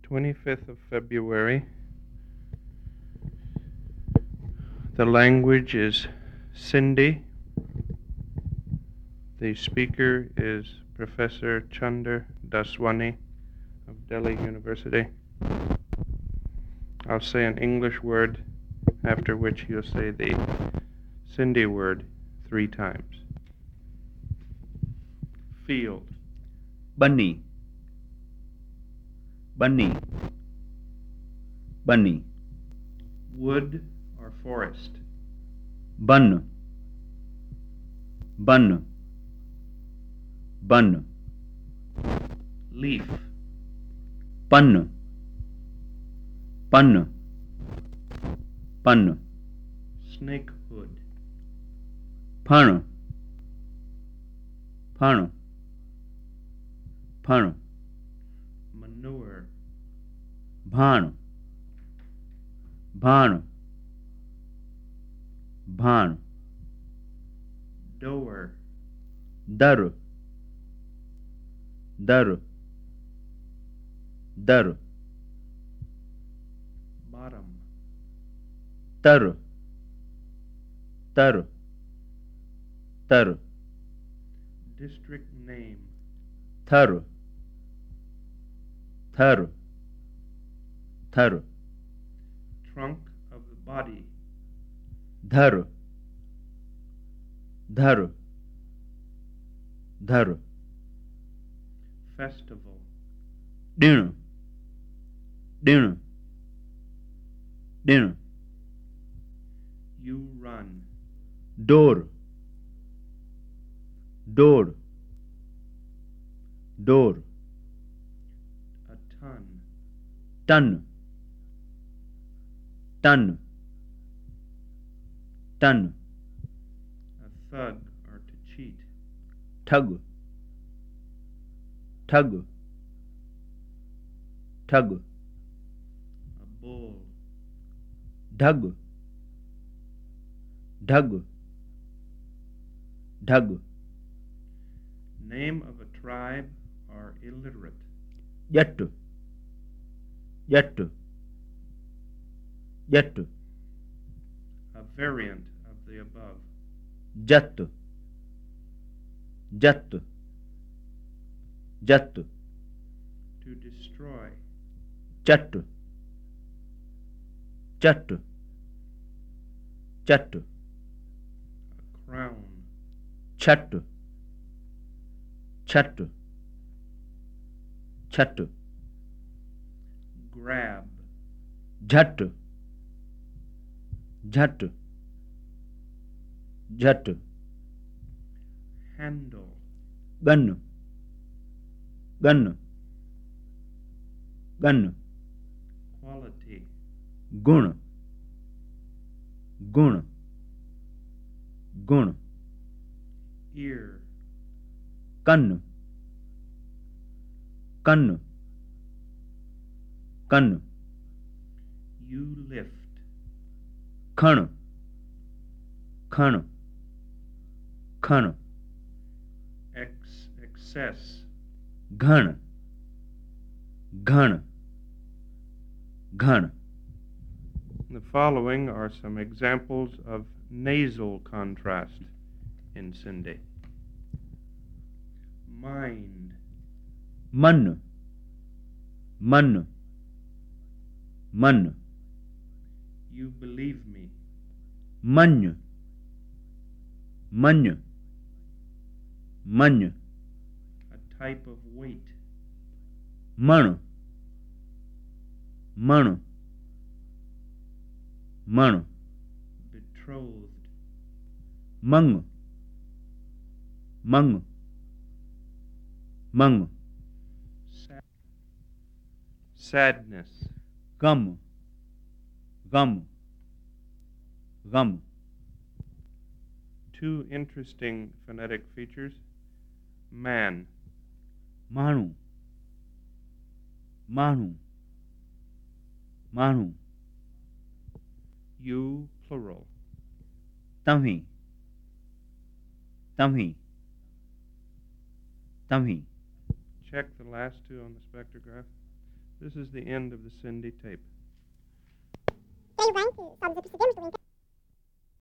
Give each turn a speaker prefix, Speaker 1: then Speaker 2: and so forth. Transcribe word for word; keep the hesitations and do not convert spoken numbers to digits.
Speaker 1: twenty-fifth of February. The language is Sindhi. The speaker is Professor Chunder Daswani of Delhi University. I'll say an English word, after which you'll say the Sindhi word three times. Field.
Speaker 2: Bunny. Bunny. Bunny.
Speaker 1: Wood or forest.
Speaker 2: Bun. Bun. Bun.
Speaker 1: Leaf.
Speaker 2: Pun. Pun. Pun.
Speaker 1: Snakehood.
Speaker 2: Pun. Pun. Pun.
Speaker 1: Manure.
Speaker 2: Bhan. Bhan. Bhan.
Speaker 1: Doer.
Speaker 2: Dar. Dar. Dar.
Speaker 1: Bottom.
Speaker 2: Tar. Tar. Tar.
Speaker 1: District name.
Speaker 2: Thar. Thar. Thar.
Speaker 1: Trunk of the body.
Speaker 2: Dhar. Dhar. Dhar.
Speaker 1: Festival.
Speaker 2: Din. Din. Din.
Speaker 1: You run.
Speaker 2: Door. Door. Door.
Speaker 1: A ton.
Speaker 2: Ton. Ton. Ton.
Speaker 1: A thug or to cheat.
Speaker 2: Thug. Thug. Thug.
Speaker 1: A bull.
Speaker 2: Dhug. Dhug. Dhug.
Speaker 1: Name of a tribe or illiterate.
Speaker 2: Yet. Yet. Yet.
Speaker 1: A variant of the above.
Speaker 2: Jat. Jat. Jat.
Speaker 1: To destroy.
Speaker 2: Chat. Chat. Chat.
Speaker 1: A crown.
Speaker 2: Chat. Chat. Chat.
Speaker 1: Grab.
Speaker 2: Jhat. Jhat. Jhat.
Speaker 1: Handle.
Speaker 2: Gun. Gun. Gun.
Speaker 1: Quality.
Speaker 2: Gun. Gun. Gun.
Speaker 1: Ear.
Speaker 2: Kan. Kan. Kan.
Speaker 1: You lift.
Speaker 2: Khan. Khan. Khan.
Speaker 1: Ex excess.
Speaker 2: Ghan. Ghan. Ghan.
Speaker 1: The following are some examples of nasal contrast in Sindhi. Mind.
Speaker 2: Man. Man. Man.
Speaker 1: You believe me.
Speaker 2: Man. Man. Man.
Speaker 1: A type of weight.
Speaker 2: Man. Man. Man.
Speaker 1: Betrothed.
Speaker 2: Mang. Mang. Mang.
Speaker 1: Sad. Sadness.
Speaker 2: Gum. Gum. Gum.
Speaker 1: Two interesting phonetic features. Man.
Speaker 2: Manu. Manu. Manu.
Speaker 1: You, plural.
Speaker 2: Tamhi. Tamhi. Tamhi.
Speaker 1: Check the last two on the spectrograph. This is the end of the Cindy tape.
Speaker 3: Dave Rank, subs, episode,